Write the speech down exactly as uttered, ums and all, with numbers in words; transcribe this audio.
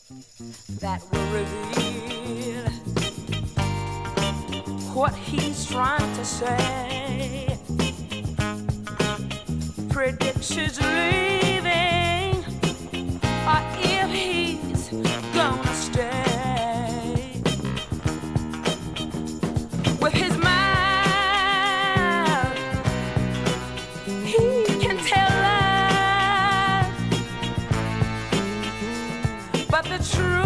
that will reveal what he's trying to say. Predicts his leaving, or if he's gonna stay. With his mouth, he can tell us, but the truth